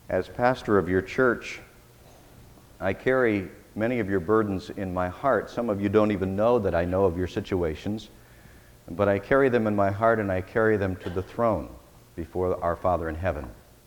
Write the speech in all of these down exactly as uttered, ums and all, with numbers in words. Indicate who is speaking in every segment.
Speaker 1: As pastor of your church, I carry many of your burdens in my heart. Some of you don't even know that I know of your situations, but I carry them in my heart and I carry them to the throne before our Father in heaven.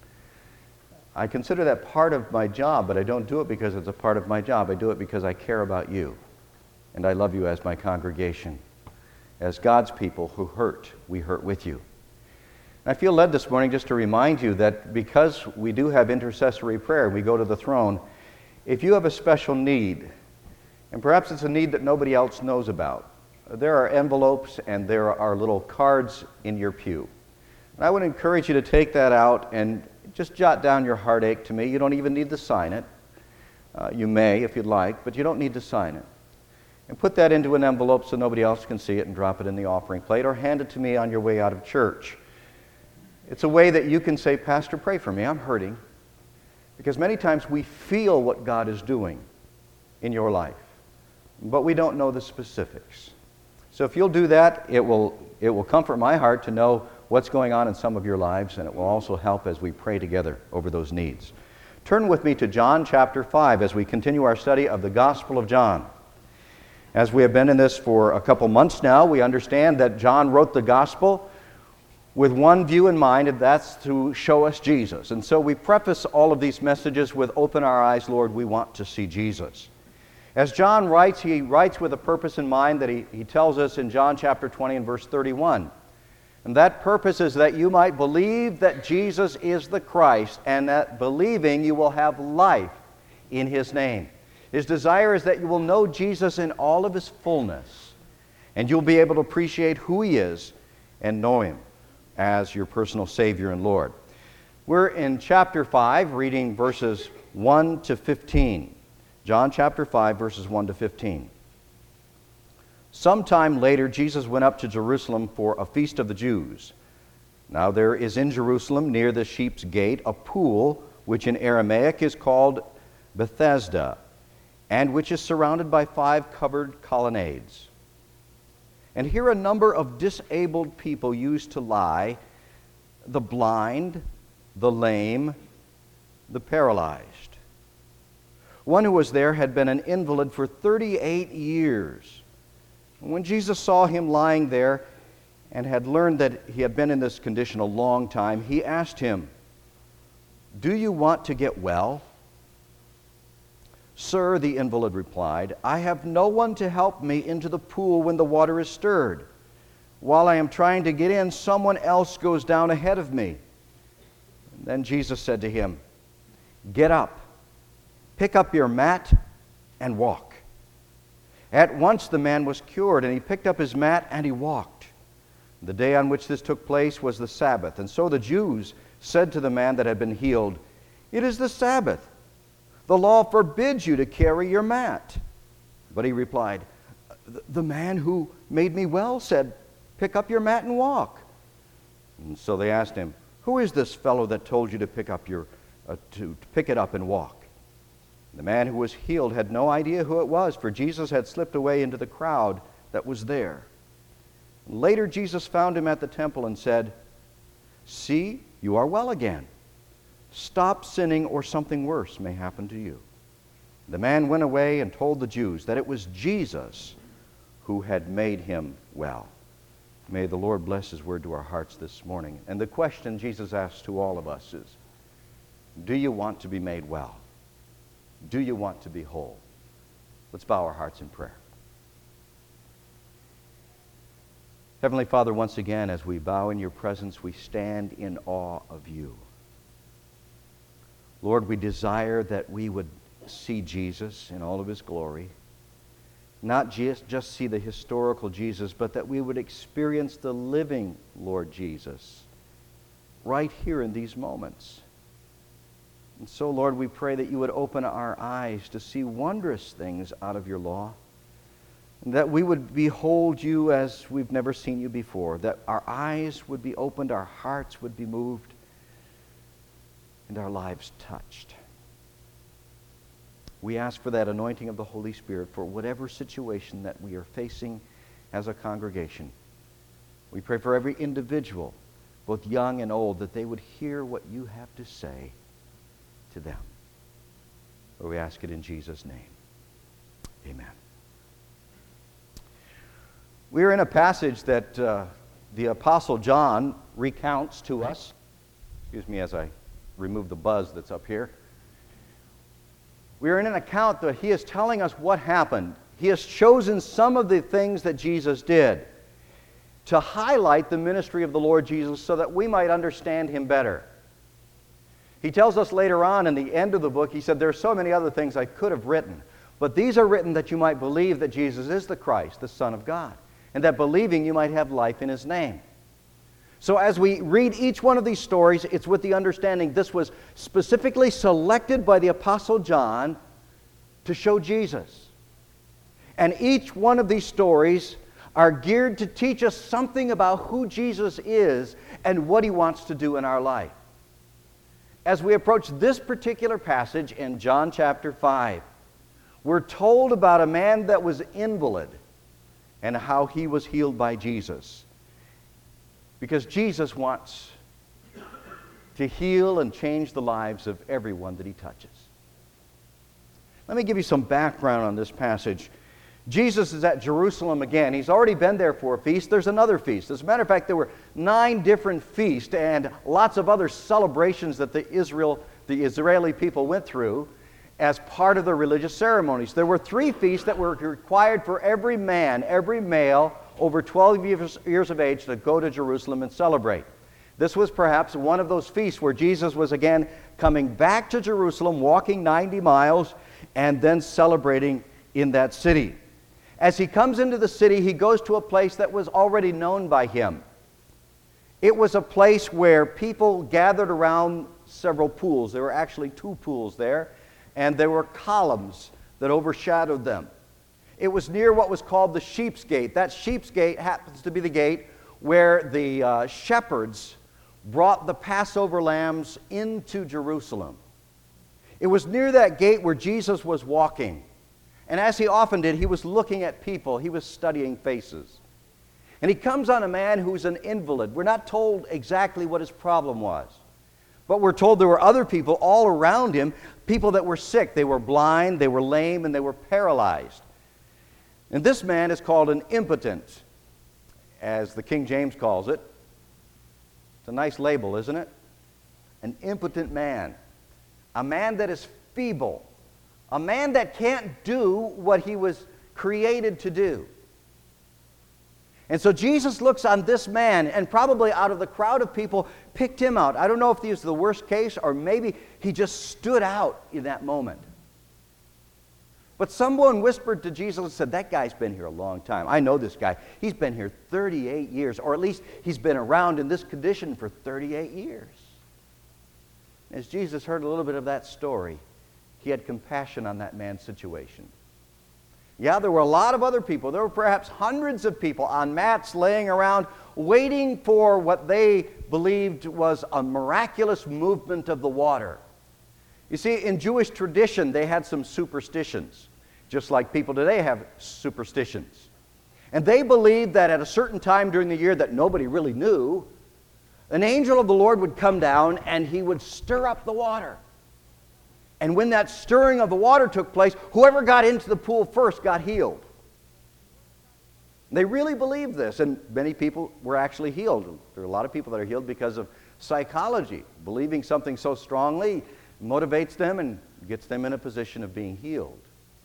Speaker 1: I consider that part of my job, but I don't do it because it's a part of my job. I do it because I care about you, and I love you as my congregation. As God's people who hurt, we hurt with you. I feel led this morning just to remind you that because we do have intercessory prayer, we go to the throne, if you have a special need, and perhaps it's a need that nobody else knows about, there are envelopes and there are little cards in your pew. And I would encourage you to take that out and just jot down your heartache to me. You don't even need to sign it. Uh, you may if you'd like, but you don't need to sign it. And put that into an envelope so nobody else can see it and drop it in the offering plate, or hand it to me on your way out of church. It's a way that you can say, Pastor, pray for me, I'm hurting. Because many times we feel what God is doing in your life, but we don't know the specifics. So if you'll do that, it will, it will comfort my heart to know what's going on in some of your lives, and it will also help as we pray together over those needs. Turn with me to John chapter five as we continue our study of the Gospel of John. As we have been in this for a couple months now, we understand that John wrote the Gospel with one view in mind, and that's to show us Jesus. And so we preface all of these messages with, open our eyes, Lord, we want to see Jesus. As John writes, he writes with a purpose in mind that he, he tells us in John chapter twenty and verse thirty-one. And that purpose is that you might believe that Jesus is the Christ, and that believing you will have life in His name. His desire is that you will know Jesus in all of His fullness, and you'll be able to appreciate who He is and know Him as your personal Savior and Lord. We're in chapter five, reading verses one to fifteen. John chapter five, verses one to fifteen. Sometime later, Jesus went up to Jerusalem for a feast of the Jews. Now there is in Jerusalem, near the Sheep's Gate, a pool, which in Aramaic is called Bethesda, and which is surrounded by five covered colonnades. And here a number of disabled people used to lie, the blind, the lame, the paralyzed. One who was there had been an invalid for thirty-eight years. When Jesus saw him lying there and had learned that he had been in this condition a long time, he asked him, "Do you want to get well?" "Sir," the invalid replied, "I have no one to help me into the pool when the water is stirred. While I am trying to get in, someone else goes down ahead of me." And then Jesus said to him, "Get up, pick up your mat, and walk." At once the man was cured, and he picked up his mat and he walked. The day on which this took place was the Sabbath, and so the Jews said to the man that had been healed, "It is the Sabbath. The law forbids you to carry your mat." But he replied, "The man who made me well said, 'Pick up your mat and walk.'" And so they asked him, "Who is this fellow that told you to pick up your uh, to, to pick it up and walk?" The man who was healed had no idea who it was, for Jesus had slipped away into the crowd that was there. Later Jesus found him at the temple and said, "See, you are well again. Stop sinning, or something worse may happen to you." The man went away and told the Jews that it was Jesus who had made him well. May the Lord bless His word to our hearts this morning. And the question Jesus asks to all of us is, do you want to be made well? Do you want to be whole? Let's bow our hearts in prayer. Heavenly Father, once again, as we bow in your presence, we stand in awe of you. Lord, we desire that we would see Jesus in all of His glory. Not just, just see the historical Jesus, but that we would experience the living Lord Jesus right here in these moments. And so, Lord, we pray that you would open our eyes to see wondrous things out of your law, and that we would behold you as we've never seen you before, that our eyes would be opened, our hearts would be moved, and our lives touched. We ask for that anointing of the Holy Spirit for whatever situation that we are facing as a congregation. We pray for every individual, both young and old, that they would hear what you have to say to them. For we ask it in Jesus' name. Amen. We are in a passage that uh, the Apostle John recounts to us. Excuse me as I remove the buzz that's up here. We are in an account that he is telling us what happened. He has chosen some of the things that Jesus did to highlight the ministry of the Lord Jesus so that we might understand him better. He tells us later on in the end of the book, he said, there are so many other things I could have written, but these are written that you might believe that Jesus is the Christ, the Son of God, and that believing you might have life in his name. So as we read each one of these stories, it's with the understanding this was specifically selected by the Apostle John to show Jesus. And each one of these stories are geared to teach us something about who Jesus is and what he wants to do in our life. As we approach this particular passage in John chapter five, we're told about a man that was invalid and how he was healed by Jesus. Because Jesus wants to heal and change the lives of everyone that he touches. Let me give you some background on this passage. Jesus is at Jerusalem again. He's already been there for a feast. There's another feast. As a matter of fact, there were nine different feasts and lots of other celebrations that the Israel, the Israeli people went through as part of their religious ceremonies. There were three feasts that were required for every man, every male over twelve years, years of age to go to Jerusalem and celebrate. This was perhaps one of those feasts where Jesus was again coming back to Jerusalem, walking ninety miles, and then celebrating in that city. As he comes into the city, he goes to a place that was already known by him. It was a place where people gathered around several pools. There were actually two pools there, and there were columns that overshadowed them. It was near what was called the Sheep's Gate. That Sheep's Gate happens to be the gate where the uh, shepherds brought the Passover lambs into Jerusalem. It was near that gate where Jesus was walking. And as he often did, he was looking at people. He was studying faces. And he comes on a man who's an invalid. We're not told exactly what his problem was. But we're told there were other people all around him, people that were sick. They were blind, they were lame, and they were paralyzed. And this man is called an impotent, as the King James calls it. It's a nice label, isn't it? An impotent man. A man that is feeble. A man that can't do what he was created to do. And so Jesus looks on this man and probably out of the crowd of people picked him out. I don't know if he was the worst case or maybe he just stood out in that moment. But someone whispered to Jesus and said, that guy's been here a long time. I know this guy. He's been here thirty-eight years, or at least he's been around in this condition for thirty-eight years. As Jesus heard a little bit of that story, he had compassion on that man's situation. Yeah, there were a lot of other people. There were perhaps hundreds of people on mats laying around waiting for what they believed was a miraculous movement of the water. You see, in Jewish tradition, they had some superstitions, just like people today have superstitions. And they believed that at a certain time during the year that nobody really knew, an angel of the Lord would come down and he would stir up the water. And when that stirring of the water took place, whoever got into the pool first got healed. They really believed this, and many people were actually healed. There are a lot of people that are healed because of psychology. Believing something so strongly motivates them and gets them in a position of being healed.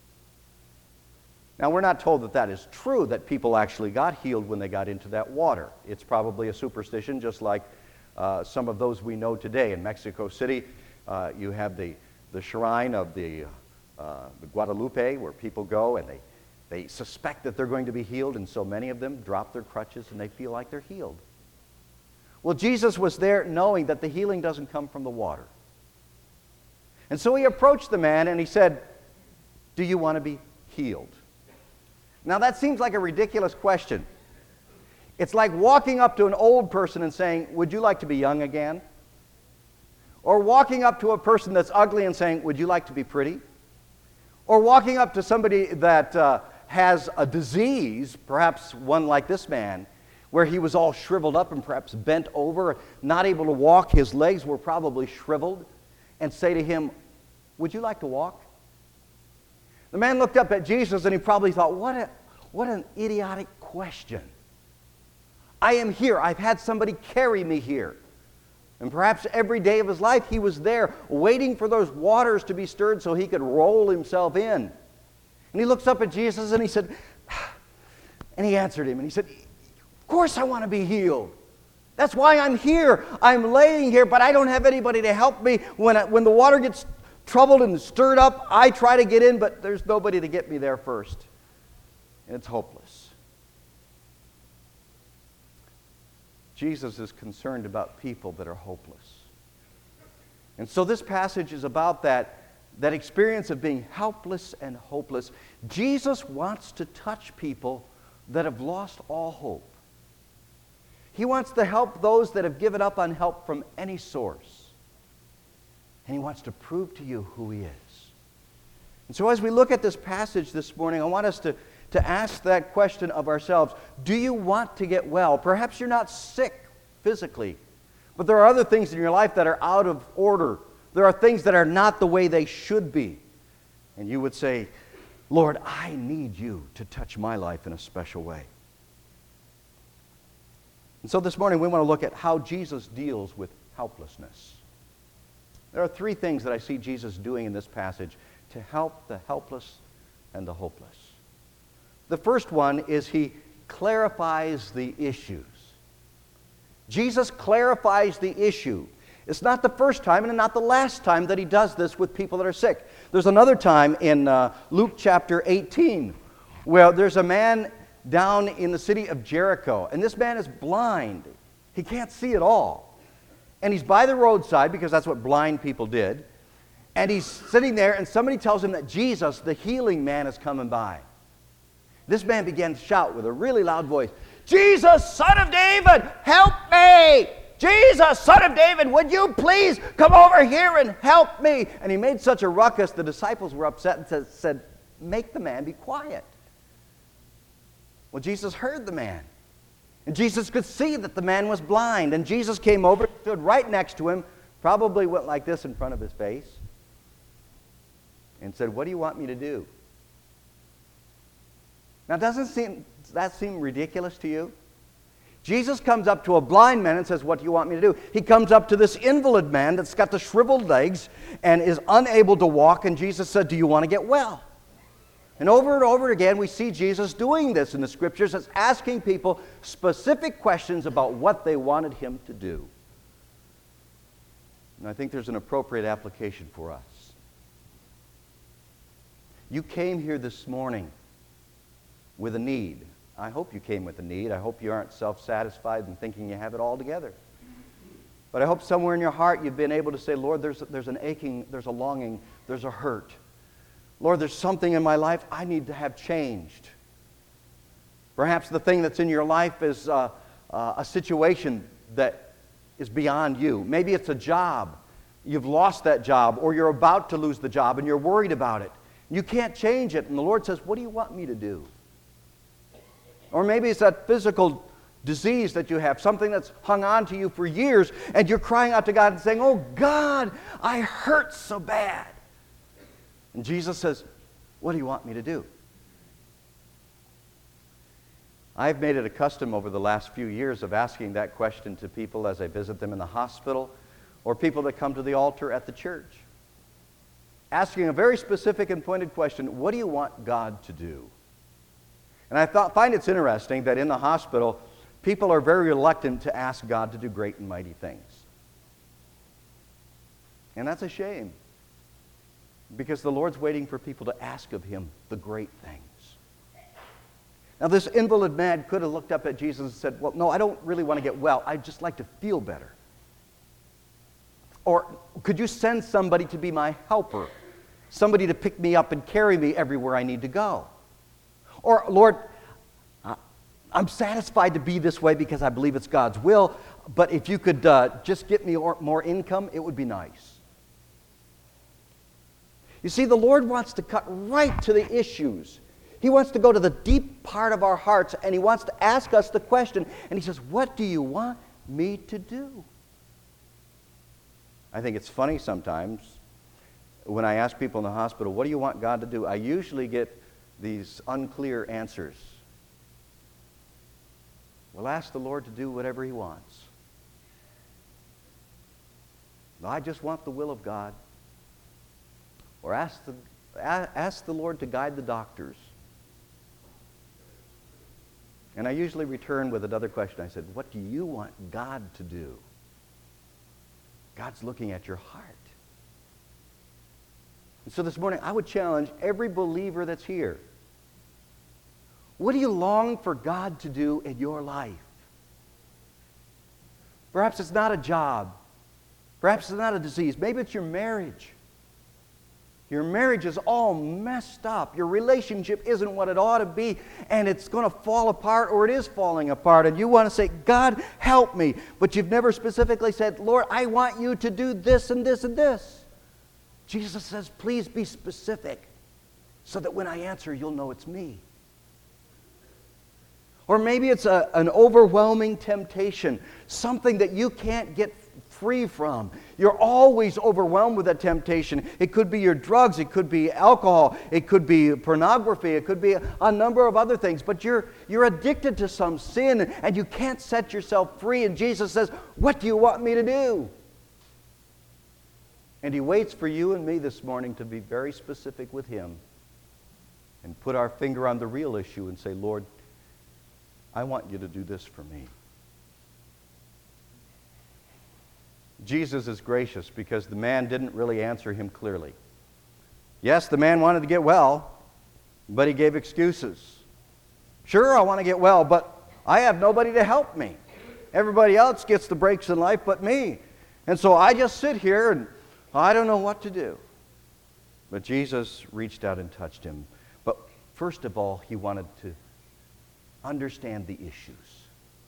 Speaker 1: Now, we're not told that that is true, that people actually got healed when they got into that water. It's probably a superstition, just like uh, some of those we know today. In Mexico City, uh, you have the the shrine of the, uh, the Guadalupe, where people go and they, they suspect that they're going to be healed, and so many of them drop their crutches and they feel like they're healed. Well, Jesus was there knowing that the healing doesn't come from the water. And so he approached the man and he said, do you want to be healed? Now that seems like a ridiculous question. It's like walking up to an old person and saying, would you like to be young again? Or walking up to a person that's ugly and saying, would you like to be pretty? Or walking up to somebody that uh, has a disease, perhaps one like this man, where he was all shriveled up and perhaps bent over, not able to walk, his legs were probably shriveled, and say to him, "Would you like to walk?" The man looked up at Jesus and he probably thought, what a, what an idiotic question. I am here. I've had somebody carry me here. And perhaps every day of his life he was there waiting for those waters to be stirred so he could roll himself in. And he looks up at Jesus and he said, and he answered him and he said, "Of course I want to be healed. That's why I'm here. I'm laying here, but I don't have anybody to help me. When, I, when the water gets troubled and stirred up, I try to get in, but there's nobody to get me there first. And it's hopeless." Jesus is concerned about people that are hopeless. And so this passage is about that, that experience of being helpless and hopeless. Jesus wants to touch people that have lost all hope. He wants to help those that have given up on help from any source. And he wants to prove to you who he is. And so as we look at this passage this morning, I want us to, to ask that question of ourselves. Do you want to get well? Perhaps you're not sick physically, but there are other things in your life that are out of order. There are things that are not the way they should be. And you would say, "Lord, I need you to touch my life in a special way." And so this morning we want to look at how Jesus deals with helplessness. There are three things that I see Jesus doing in this passage to help the helpless and the hopeless. The first one is he clarifies the issues. Jesus clarifies the issue. It's not the first time and not the last time that he does this with people that are sick. There's another time in uh, Luke chapter eighteen where there's a man down in the city of Jericho, and this man is blind. He can't see at all. And he's by the roadside, because that's what blind people did. And he's sitting there, and somebody tells him that Jesus, the healing man, is coming by. This man began to shout with a really loud voice, "Jesus, Son of David, help me! Jesus, Son of David, would you please come over here and help me?" And he made such a ruckus, the disciples were upset and said, "Make the man be quiet." Well, Jesus heard the man. And Jesus could see that the man was blind. And Jesus came over, stood right next to him, probably went like this in front of his face, and said, "What do you want me to do?" Now, doesn't seem, does that seem ridiculous to you? Jesus comes up to a blind man and says, "What do you want me to do?" He comes up to this invalid man that's got the shriveled legs and is unable to walk, and Jesus said, "Do you want to get well?" And over and over again, we see Jesus doing this in the Scriptures. It's asking people specific questions about what they wanted him to do. And I think there's an appropriate application for us. You came here this morning with a need. I hope you came with a need. I hope you aren't self-satisfied and thinking you have it all together. But I hope somewhere in your heart you've been able to say, "Lord, there's, there's an aching, there's a longing, there's a hurt. Lord, there's something in my life I need to have changed." Perhaps the thing that's in your life is uh, uh, a situation that is beyond you. Maybe it's a job. You've lost that job, or you're about to lose the job and you're worried about it. You can't change it, and the Lord says, "What do you want me to do?" Or maybe it's that physical disease that you have, something that's hung on to you for years, and you're crying out to God and saying, "Oh God, I hurt so bad." And Jesus says, "What do you want me to do?" I've made it a custom over the last few years of asking that question to people as I visit them in the hospital or people that come to the altar at the church. Asking a very specific and pointed question, what do you want God to do? And I thought, find it's interesting that in the hospital, people are very reluctant to ask God to do great and mighty things. And that's a shame, because the Lord's waiting for people to ask of him the great things. Now, this invalid man could have looked up at Jesus and said, "Well, no, I don't really want to get well. I'd just like to feel better." Or, "Could you send somebody to be my helper? Somebody to pick me up and carry me everywhere I need to go?" Or, "Lord, I'm satisfied to be this way because I believe it's God's will, but if you could uh, just get me more income, it would be nice." You see, the Lord wants to cut right to the issues. He wants to go to the deep part of our hearts, and he wants to ask us the question, and he says, "What do you want me to do?" I think it's funny sometimes when I ask people in the hospital, what do you want God to do? I usually get these unclear answers. Well, ask the Lord to do whatever He wants. I just want the will of God. Or ask the, ask the Lord to guide the doctors. And I usually return with another question. I said, what do you want God to do? God's looking at your heart. And so this morning, I would challenge every believer that's here. What do you long for God to do in your life? Perhaps it's not a job. Perhaps it's not a disease. Maybe it's your marriage. Your marriage is all messed up. Your relationship isn't what it ought to be, and it's going to fall apart, or it is falling apart, and you want to say, God, help me. But you've never specifically said, Lord, I want you to do this and this and this. Jesus says, please be specific so that when I answer, you'll know it's me. Or maybe it's a, an overwhelming temptation, something that you can't get free from. You're always overwhelmed with that temptation. It could be your drugs, it could be alcohol, it could be pornography, it could be a, a number of other things, but you're, you're addicted to some sin and you can't set yourself free. And Jesus says, what do you want me to do? And He waits for you and me this morning to be very specific with Him and put our finger on the real issue and say, Lord, I want you to do this for me. Jesus is gracious because the man didn't really answer Him clearly. Yes, the man wanted to get well, but he gave excuses. Sure, I want to get well, but I have nobody to help me. Everybody else gets the breaks in life but me. And so I just sit here and I don't know what to do. But Jesus reached out and touched him. But first of all, He wanted to understand the issues.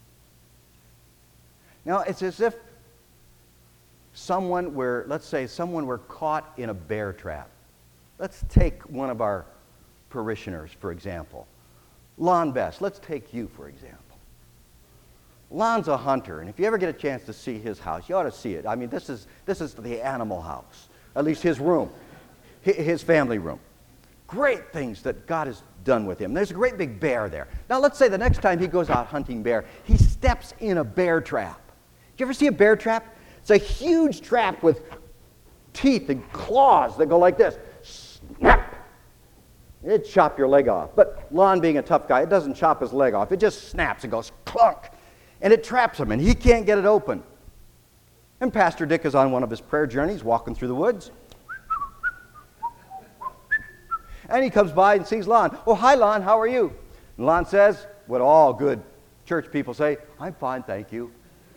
Speaker 1: Now, it's as if someone were, let's say, someone were caught in a bear trap. Let's take one of our parishioners, for example. Lon Best, let's take you, for example. Lon's a hunter, and if you ever get a chance to see his house, you ought to see it. I mean, this is, this is the animal house, at least his room, his family room. Great things that God has done with him. There's a great big bear there. Now, let's say the next time he goes out hunting bear, he steps in a bear trap. Did you ever see a bear trap? It's a huge trap with teeth and claws that go like this. Snap! It'd chop your leg off. But Lon, being a tough guy, it doesn't chop his leg off. It just snaps and goes clunk. And it traps him, and he can't get it open. And Pastor Dick is on one of his prayer journeys, walking through the woods. And he comes by and sees Lon. Oh, hi, Lon, how are you? And Lon says, what all good church people say, I'm fine, thank you.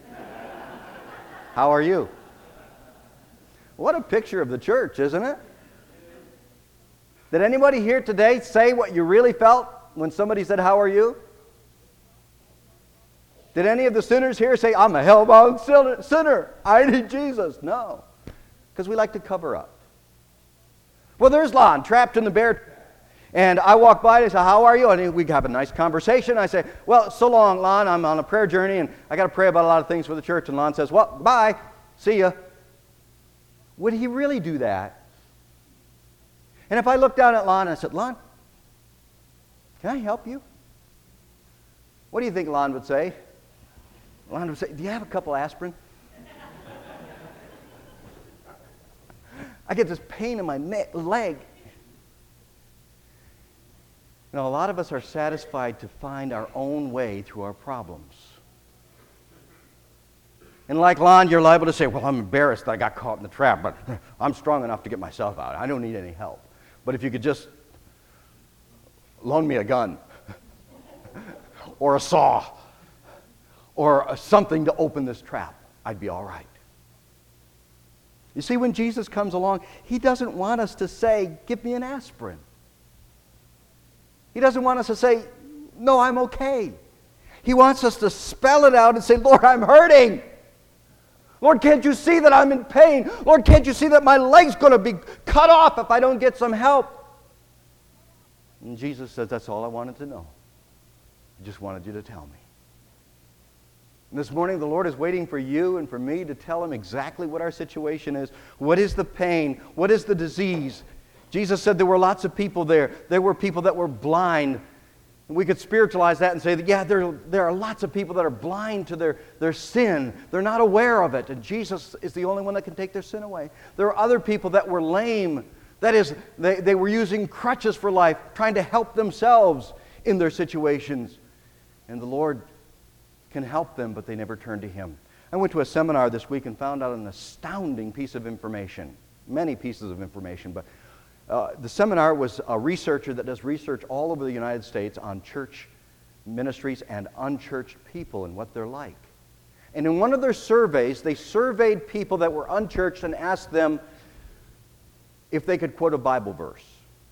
Speaker 1: How are you? What a picture of the church, isn't it? Did anybody here today say what you really felt when somebody said, how are you? Did any of the sinners here say, I'm a hell-bound sinner, I need Jesus? No, because we like to cover up. Well, there's Lon, trapped in the bear trap. And I walk by and I say, how are you? And we have a nice conversation. I say, well, so long, Lon. I'm on a prayer journey, and I got to pray about a lot of things for the church. And Lon says, well, bye. See ya. Would he really do that? And if I looked down at Lon and I said, Lon, can I help you? What do you think Lon would say? Lon would say, do you have a couple aspirin? I get this pain in my neck, leg. You know, a lot of us are satisfied to find our own way through our problems. And like Lon, you're liable to say, well, I'm embarrassed that I got caught in the trap, but I'm strong enough to get myself out. I don't need any help. But if you could just loan me a gun or a saw or something to open this trap, I'd be all right. You see, when Jesus comes along, He doesn't want us to say, give me an aspirin. He doesn't want us to say, no, I'm okay. He wants us to spell it out and say, Lord, I'm hurting. Lord, can't you see that I'm in pain? Lord, can't you see that my leg's going to be cut off if I don't get some help? And Jesus says, that's all I wanted to know. I just wanted you to tell me. And this morning, the Lord is waiting for you and for me to tell Him exactly what our situation is. What is the pain? What is the disease? Jesus said there were lots of people there. There were people that were blind. We could spiritualize that and say that, yeah, there, there are lots of people that are blind to their, their sin. They're not aware of it, and Jesus is the only one that can take their sin away. There are other people that were lame. That is, they, they were using crutches for life, trying to help themselves in their situations. And the Lord can help them, but they never turn to Him. I went to a seminar this week and found out an astounding piece of information. Many pieces of information, but uh, the seminar was a researcher that does research all over the United States on church ministries and unchurched people and what they're like. And in one of their surveys, they surveyed people that were unchurched and asked them if they could quote a Bible verse.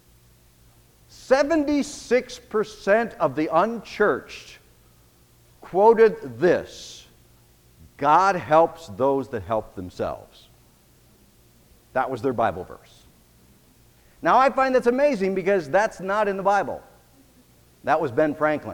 Speaker 1: seventy-six percent of the unchurched quoted this: God helps those that help themselves. That was their Bible verse. Now I find that's amazing because that's not in the Bible. That was Ben Franklin.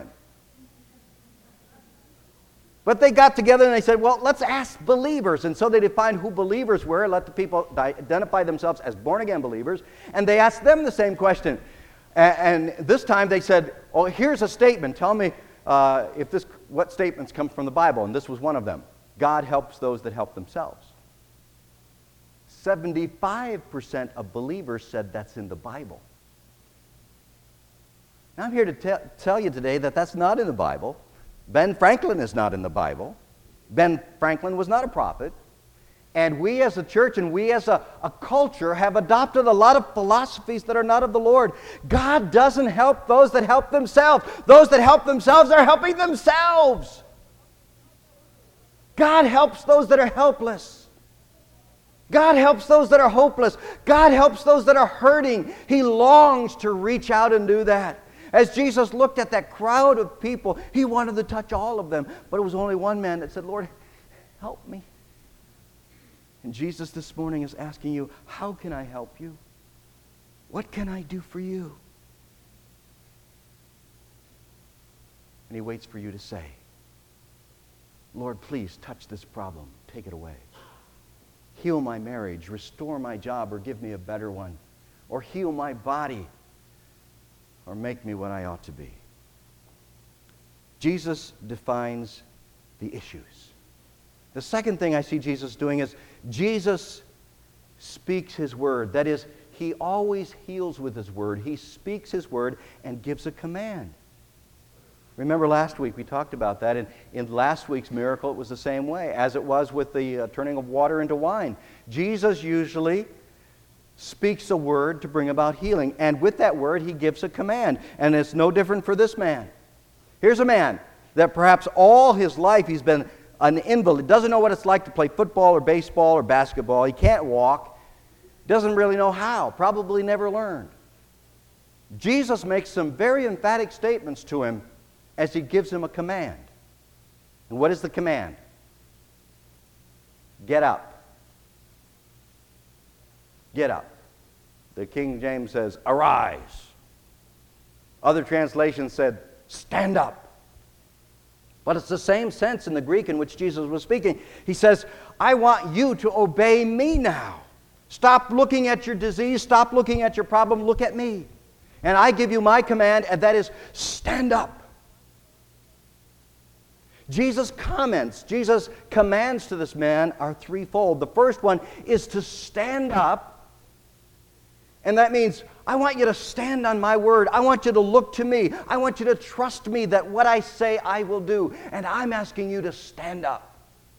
Speaker 1: But they got together and they said, well, let's ask believers. And so they defined who believers were, let the people identify themselves as born-again believers, and they asked them the same question. And, and this time they said, oh, here's a statement. Tell me uh, if this, what statements come from the Bible. And this was one of them. God helps those that help themselves. seventy-five percent of believers said that's in the Bible. Now I'm here to te- tell you today that that's not in the Bible. Ben Franklin is not in the Bible. Ben Franklin was not a prophet. And we as a church and we as a, a culture have adopted a lot of philosophies that are not of the Lord. God doesn't help those that help themselves. Those that help themselves are helping themselves. God helps those that are helpless. God helps those that are hopeless. God helps those that are hurting. He longs to reach out and do that. As Jesus looked at that crowd of people, He wanted to touch all of them. But it was only one man that said, Lord, help me. And Jesus this morning is asking you, how can I help you? What can I do for you? And He waits for you to say, Lord, please touch this problem. Take it away. Heal my marriage, restore my job, or give me a better one. Or heal my body, or make me what I ought to be. Jesus defines the issues. The second thing I see Jesus doing is Jesus speaks His word. That is, He always heals with His word. He speaks His word and gives a command. Remember last week we talked about that. And in last week's miracle it was the same way as it was with the uh, turning of water into wine. Jesus usually speaks a word to bring about healing. And with that word He gives a command. And it's no different for this man. Here's a man that perhaps all his life he's been an invalid. Doesn't know what it's like to play football or baseball or basketball. He can't walk. Doesn't really know how. Probably never learned. Jesus makes some very emphatic statements to him as He gives him a command. And what is the command? Get up. Get up. The King James says, arise. Other translations said, stand up. But it's the same sense in the Greek in which Jesus was speaking. He says, I want you to obey me now. Stop looking at your disease. Stop looking at your problem. Look at me. And I give you my command, and that is, stand up. Jesus' comments, Jesus' commands to this man are threefold. The first one is to stand up. And that means, I want you to stand on my word. I want you to look to me. I want you to trust me that what I say I will do. And I'm asking you to stand up.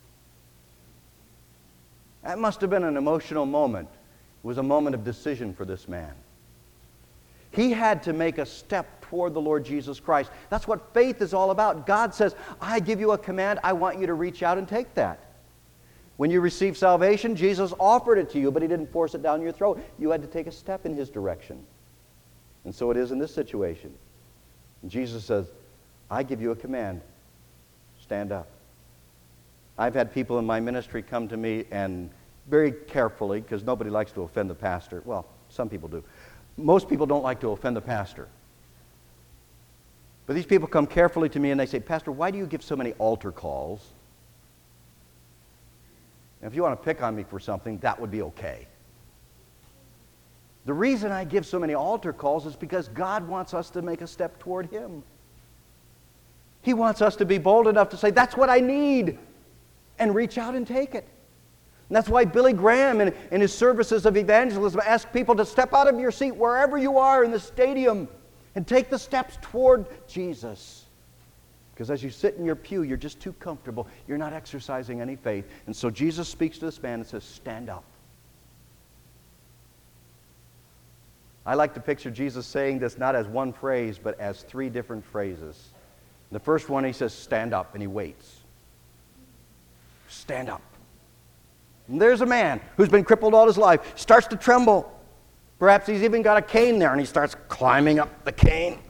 Speaker 1: That must have been an emotional moment. It was a moment of decision for this man. He had to make a step toward the Lord Jesus Christ. That's what faith is all about. God says, I give you a command. I want you to reach out and take that. When you receive salvation, Jesus offered it to you, but He didn't force it down your throat. You had to take a step in His direction. And so it is in this situation. And Jesus says, I give you a command. Stand up. I've had people in my ministry come to me and very carefully, because nobody likes to offend the pastor. Well, some people do. Most people don't like to offend the pastor. But these people come carefully to me and they say, Pastor, why do you give so many altar calls? And if you want to pick on me for something, that would be okay. The reason I give so many altar calls is because God wants us to make a step toward Him. He wants us to be bold enough to say, that's what I need, and reach out and take it. And that's why Billy Graham, in, in his services of evangelism, asks people to step out of your seat wherever you are in the stadium and take the steps toward Jesus. Because as you sit in your pew, you're just too comfortable. You're not exercising any faith. And so Jesus speaks to this man and says, stand up. I like to picture Jesus saying this not as one phrase, but as three different phrases. The first one, he says, stand up, and he waits. Stand up. And there's a man who's been crippled all his life, starts to tremble. Perhaps he's even got a cane there, and he starts climbing up the cane.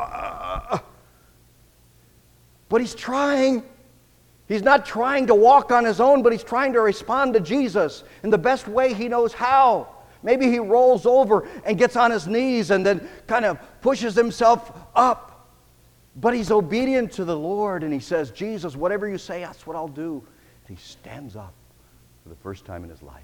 Speaker 1: But he's trying. He's not trying to walk on his own, but he's trying to respond to Jesus in the best way he knows how. Maybe he rolls over and gets on his knees and then kind of pushes himself up. But he's obedient to the Lord, and he says, Jesus, whatever you say, that's what I'll do. And he stands up for the first time in his life.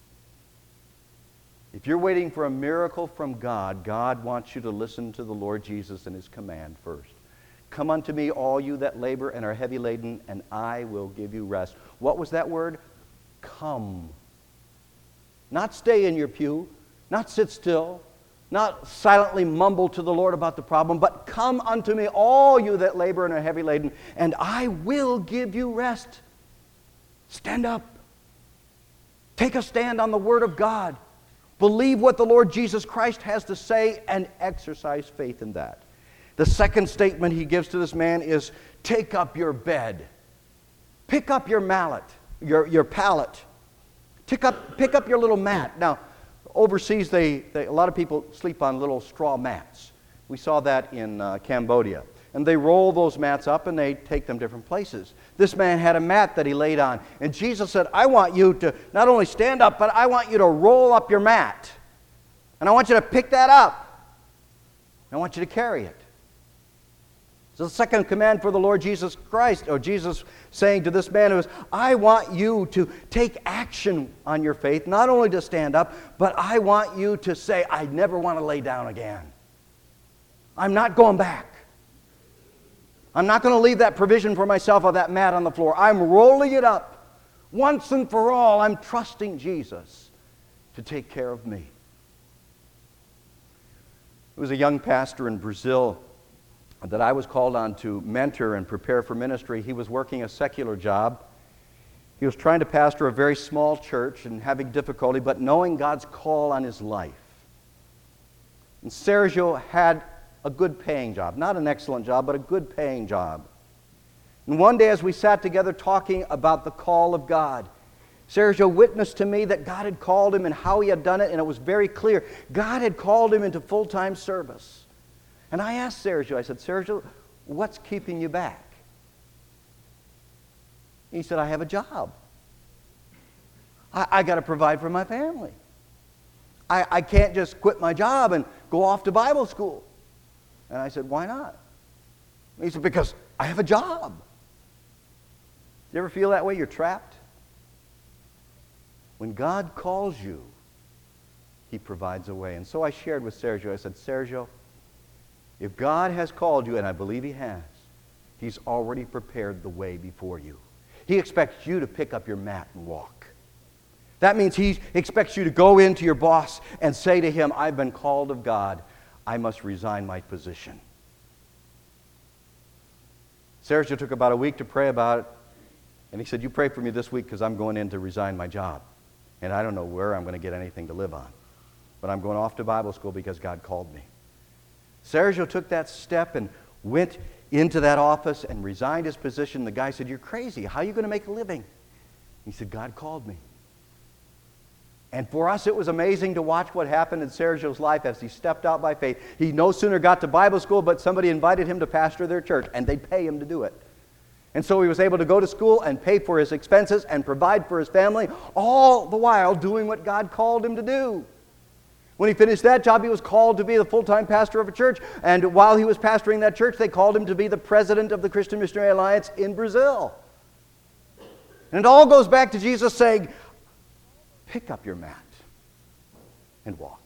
Speaker 1: If you're waiting for a miracle from God, God wants you to listen to the Lord Jesus and His command first. Come unto me, all you that labor and are heavy laden, and I will give you rest. What was that word? Come. Not stay in your pew, not sit still, not silently mumble to the Lord about the problem, but come unto me, all you that labor and are heavy laden, and I will give you rest. Stand up. Take a stand on the Word of God. Believe what the Lord Jesus Christ has to say and exercise faith in that. The second statement he gives to this man is, take up your bed. Pick up your mallet, your, your pallet. Pick up, pick up your little mat. Now, overseas, they, they, a lot of people sleep on little straw mats. We saw that in uh, Cambodia. And they roll those mats up and they take them different places. This man had a mat that he laid on. And Jesus said, I want you to not only stand up, but I want you to roll up your mat. And I want you to pick that up. I want you to carry it. So the second command for the Lord Jesus Christ, or Jesus saying to this man was, I want you to take action on your faith, not only to stand up, but I want you to say, I never want to lay down again. I'm not going back. I'm not going to leave that provision for myself of that mat on the floor. I'm rolling it up. Once and for all, I'm trusting Jesus to take care of me. There was a young pastor in Brazil that I was called on to mentor and prepare for ministry. He was working a secular job. He was trying to pastor a very small church and having difficulty, but knowing God's call on his life. And Sergio had a good paying job. Not an excellent job, but a good paying job. And one day as we sat together talking about the call of God, Sergio witnessed to me that God had called him and how he had done it, and it was very clear. God had called him into full-time service. And I asked Sergio, I said, Sergio, what's keeping you back? He said, I have a job. I, I got to provide for my family. I, I can't just quit my job and go off to Bible school. And I said, why not? He said, because I have a job. You ever feel that way? You're trapped? When God calls you, He provides a way. And so I shared with Sergio, I said, Sergio, if God has called you, and I believe He has, He's already prepared the way before you. He expects you to pick up your mat and walk. That means He expects you to go into your boss and say to him, I've been called of God. I must resign my position. Sergio took about a week to pray about it, and he said, you pray for me this week because I'm going in to resign my job. And I don't know where I'm going to get anything to live on. But I'm going off to Bible school because God called me. Sergio took that step and went into that office and resigned his position. The guy said, you're crazy. How are you going to make a living? He said, God called me. And for us, it was amazing to watch what happened in Sergio's life as he stepped out by faith. He no sooner got to Bible school, but somebody invited him to pastor their church, and they'd pay him to do it. And so he was able to go to school and pay for his expenses and provide for his family, all the while doing what God called him to do. When he finished that job, he was called to be the full-time pastor of a church. And while he was pastoring that church, they called him to be the president of the Christian Missionary Alliance in Brazil. And it all goes back to Jesus saying, pick up your mat and walk.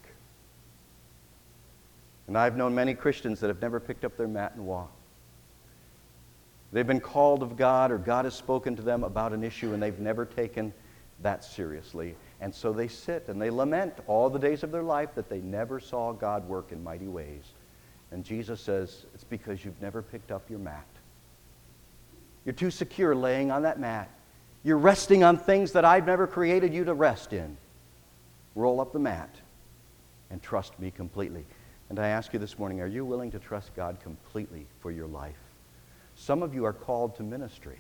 Speaker 1: And I've known many Christians that have never picked up their mat and walked. They've been called of God, or God has spoken to them about an issue, and they've never taken that seriously. And so they sit and they lament all the days of their life that they never saw God work in mighty ways. And Jesus says, it's because you've never picked up your mat. You're too secure laying on that mat. You're resting on things that I've never created you to rest in. Roll up the mat and trust me completely. And I ask you this morning, are you willing to trust God completely for your life? Some of you are called to ministry.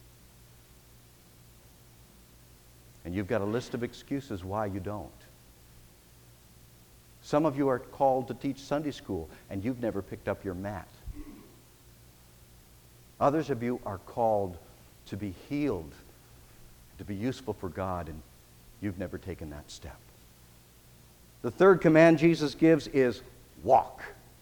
Speaker 1: And you've got a list of excuses why you don't. Some of you are called to teach Sunday school, and you've never picked up your mat. Others of you are called to be healed, to be useful for God, and you've never taken that step. The third command Jesus gives is walk.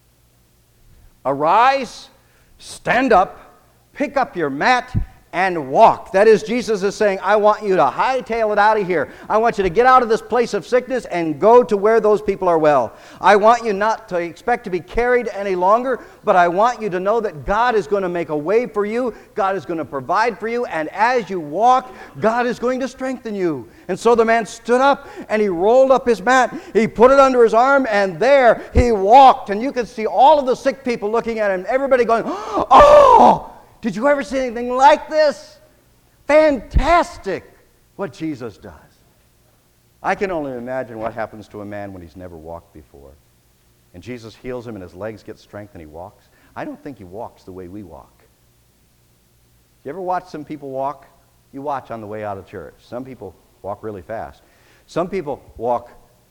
Speaker 1: Arise, stand up, pick up your mat, and walk. That is, Jesus is saying, I want you to hightail it out of here. I want you to get out of this place of sickness and go to where those people are well. I want you not to expect to be carried any longer, but I want you to know that God is going to make a way for you. God is going to provide for you. And as you walk, God is going to strengthen you. And so the man stood up and he rolled up his mat. He put it under his arm, and there he walked. And you could see all of the sick people looking at him, everybody going, oh! Did you ever see anything like this? Fantastic what Jesus does. I can only imagine what happens to a man when he's never walked before. And Jesus heals him and his legs get strength and he walks. I don't think he walks the way we walk. You ever watch some people walk? You watch on the way out of church. Some people walk really fast. Some people walk,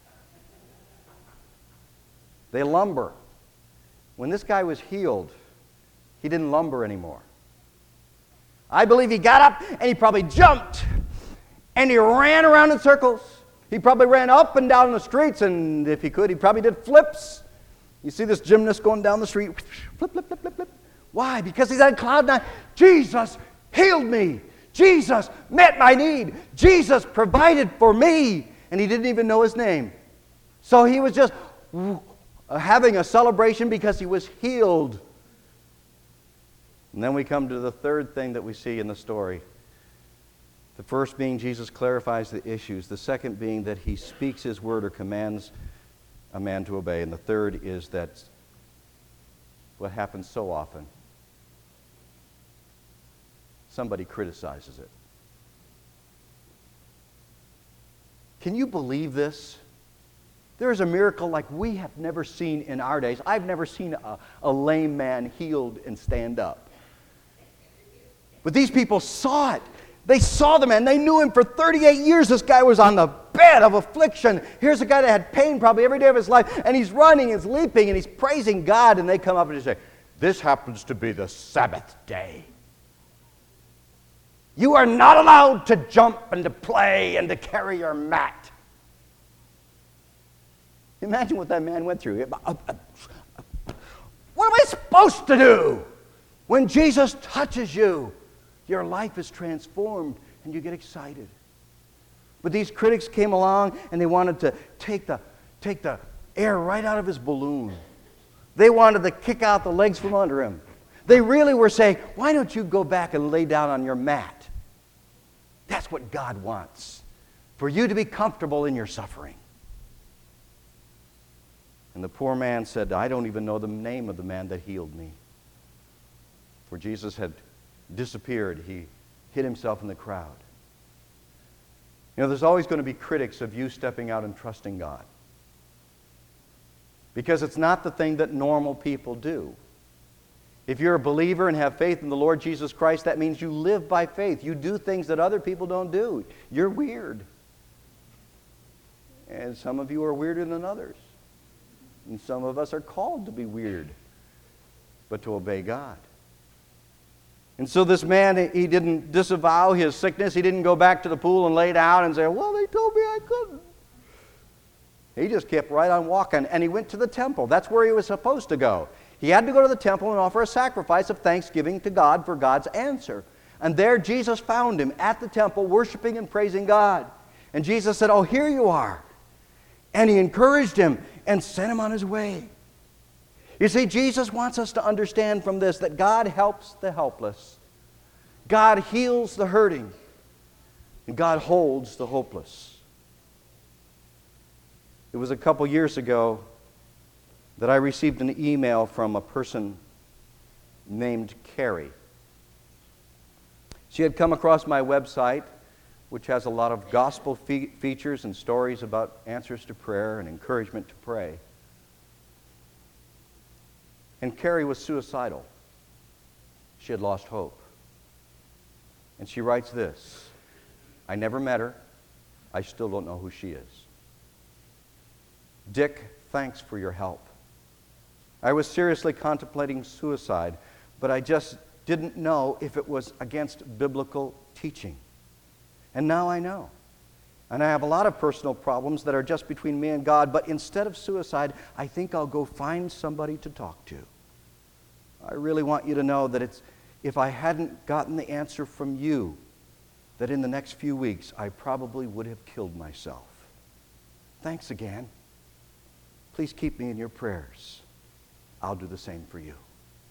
Speaker 1: they lumber. When this guy was healed, he didn't lumber anymore. I believe he got up and he probably jumped and he ran around in circles. He probably ran up and down the streets, and if he could, he probably did flips. You see this gymnast going down the street, flip, flip, flip, flip, flip. Why? Because he's on cloud nine. Jesus healed me. Jesus met my need. Jesus provided for me, and he didn't even know his name. So he was just having a celebration because he was healed. And then we come to the third thing that we see in the story. The first being Jesus clarifies the issues. The second being that he speaks his word or commands a man to obey. And the third is that what happens so often, somebody criticizes it. Can you believe this? There is a miracle like we have never seen in our days. I've never seen a, a lame man healed and stand up. But these people saw it. They saw the man. They knew him for thirty-eight years. This guy was on the bed of affliction. Here's a guy that had pain probably every day of his life, and he's running, he's leaping, and he's praising God, and they come up and they say, this happens to be the Sabbath day. You are not allowed to jump and to play and to carry your mat. Imagine what that man went through. What am I supposed to do? When Jesus touches you, your life is transformed and you get excited. But these critics came along and they wanted to take the, take the air right out of his balloon. They wanted to kick out the legs from under him. They really were saying, why don't you go back and lay down on your mat? That's what God wants, for you to be comfortable in your suffering. And the poor man said, I don't even know the name of the man that healed me. For Jesus had disappeared. He hid himself in the crowd. You know, there's always going to be critics of you stepping out and trusting God. Because it's not the thing that normal people do. If you're a believer and have faith in the Lord Jesus Christ, that means you live by faith. You do things that other people don't do. You're weird. And some of you are weirder than others. And some of us are called to be weird, but to obey God. And so this man, he didn't disavow his sickness. He didn't go back to the pool and lay down and say, well, they told me I couldn't. He just kept right on walking, and he went to the temple. That's where he was supposed to go. He had to go to the temple and offer a sacrifice of thanksgiving to God for God's answer. And there Jesus found him at the temple, worshiping and praising God. And Jesus said, "Oh, here you are." And he encouraged him and sent him on his way. You see, Jesus wants us to understand from this that God helps the helpless, God heals the hurting, and God holds the hopeless. It was a couple years ago that I received an email from a person named Carrie. She had come across my website, which has a lot of gospel fe- features and stories about answers to prayer and encouragement to pray. And Carrie was suicidal. She had lost hope. And she writes this: "I never met her. I still don't know who she is. Dick, thanks for your help. I was seriously contemplating suicide, but I just didn't know if it was against biblical teaching. And now I know. And I have a lot of personal problems that are just between me and God, but instead of suicide, I think I'll go find somebody to talk to. I really want you to know that it's if I hadn't gotten the answer from you, that in the next few weeks I probably would have killed myself. Thanks again. Please keep me in your prayers. I'll do the same for you."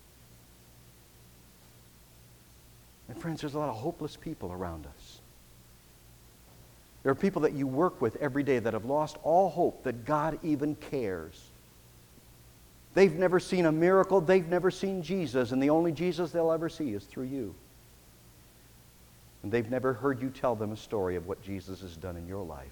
Speaker 1: And friends, there's a lot of hopeless people around us. There are people that you work with every day that have lost all hope that God even cares. They've never seen a miracle. They've never seen Jesus. And the only Jesus they'll ever see is through you. And they've never heard you tell them a story of what Jesus has done in your life.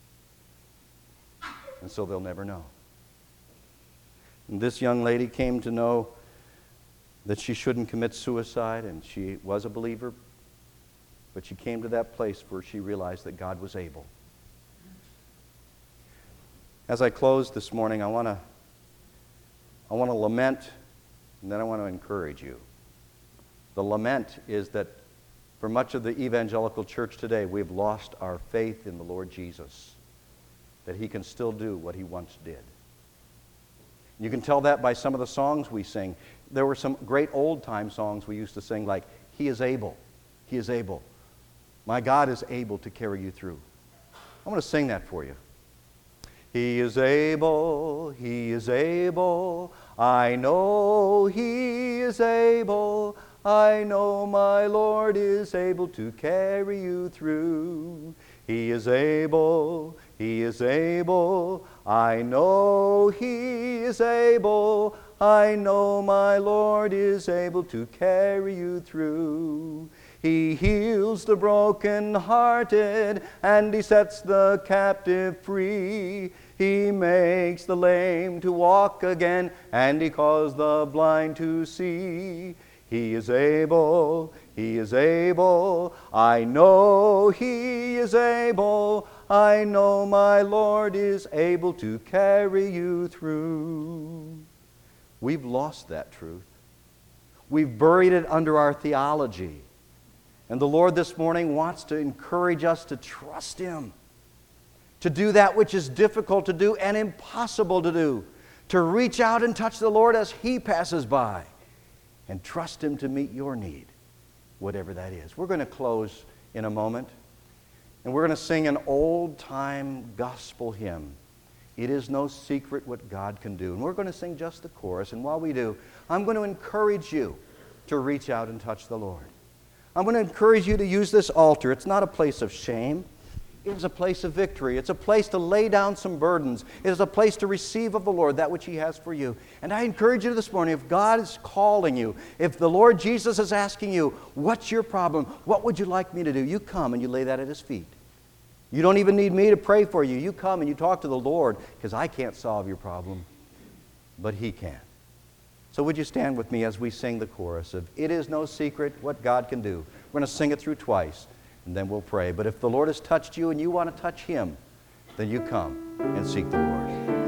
Speaker 1: And so they'll never know. And this young lady came to know that she shouldn't commit suicide, and she was a believer, but she came to that place where she realized that God was able. As I close this morning, I want to I want to lament, and then I want to encourage you. The lament is that for much of the evangelical church today, we've lost our faith in the Lord Jesus, that He can still do what He once did. You can tell that by some of the songs we sing. There were some great old-time songs we used to sing, like, "He is able, He is able. My God is able to carry you through." I want to sing that for you. He is able, He is able, I know He is able, I know my Lord is able to carry you through. He is able, He is able, I know He is able, I know my Lord is able to carry you through. He heals the broken-hearted, and He sets the captive free. He makes the lame to walk again, and He calls the blind to see. He is able, He is able, I know He is able, I know my Lord is able to carry you through. We've lost that truth. We've buried it under our theology. And the Lord this morning wants to encourage us to trust Him, to do that which is difficult to do and impossible to do, to reach out and touch the Lord as He passes by, and trust Him to meet your need, whatever that is. We're going to close in a moment, and we're going to sing an old-time gospel hymn, "It Is No Secret What God Can Do." And we're going to sing just the chorus, and while we do, I'm going to encourage you to reach out and touch the Lord. I'm going to encourage you to use this altar. It's not a place of shame. It is a place of victory. It's a place to lay down some burdens. It is a place to receive of the Lord that which He has for you. And I encourage you this morning, if God is calling you, if the Lord Jesus is asking you, what's your problem? What would you like me to do? You come and you lay that at His feet. You don't even need me to pray for you. You come and you talk to the Lord, because I can't solve your problem, but He can. So would you stand with me as we sing the chorus of "It Is No Secret What God Can Do." We're going to sing it through twice, and then we'll pray. But if the Lord has touched you and you want to touch Him, then you come and seek the Lord.